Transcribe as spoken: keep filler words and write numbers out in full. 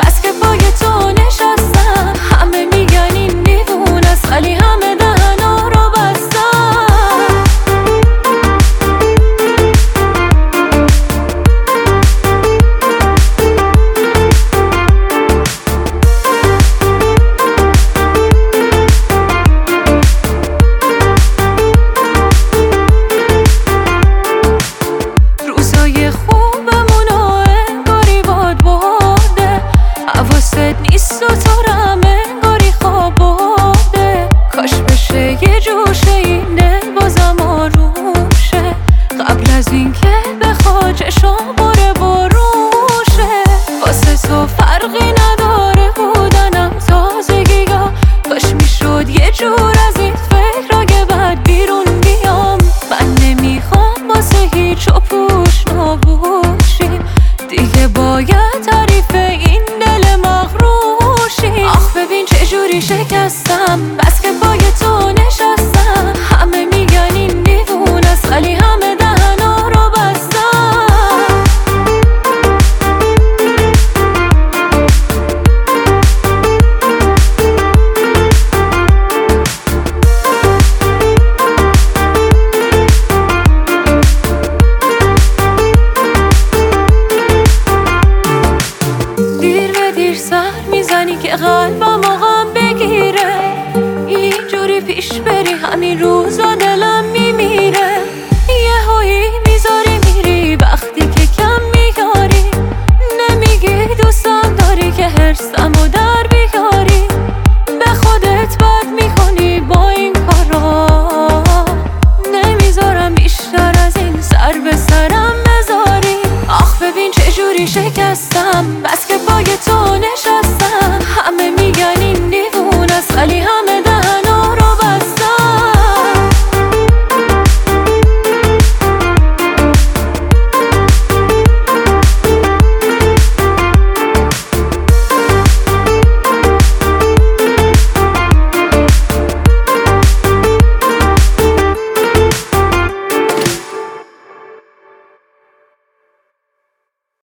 بس که پای تو نشستم. همه میگن این دیوونه است ولی همه دهنا رو بستم. روزای خوبمونو انگاری باد برده، حواست نیست و تو رو هم انگاری خواب برده. کاش بشه یه جوشه این دل بازم آروم شه، قبل از اینکه بخواد چشام باره بروشه. واسه تو فرقی نداره بودنم تازگی ها، کاش میشد یه جور از این فکر که بعد بیرون بیام. من نمیخوام واسه هیچ و پوش نباشیم، دیگه باید تعریف این دل مغروشیم. آخ ببین چجوری شکستم، بس که پای تو نشستم. همه میگن این دیوونه است ولی همه دهنا رو بستم. دیر به دیر سر میزنی که قلبم غم بگیره، اینجوری پیش بری همین روزا دلم میمیره. یه هایی میذاری میری وقتی که کم میاری، نمیگی دوستم داری که حرصم و در بیاری. به خودت بد میکنی با این کارا، نمیذارم بیشتر از این سر به سرم بذاری. آخ ببین چجوری شکستم، بس که پای تو نشستم.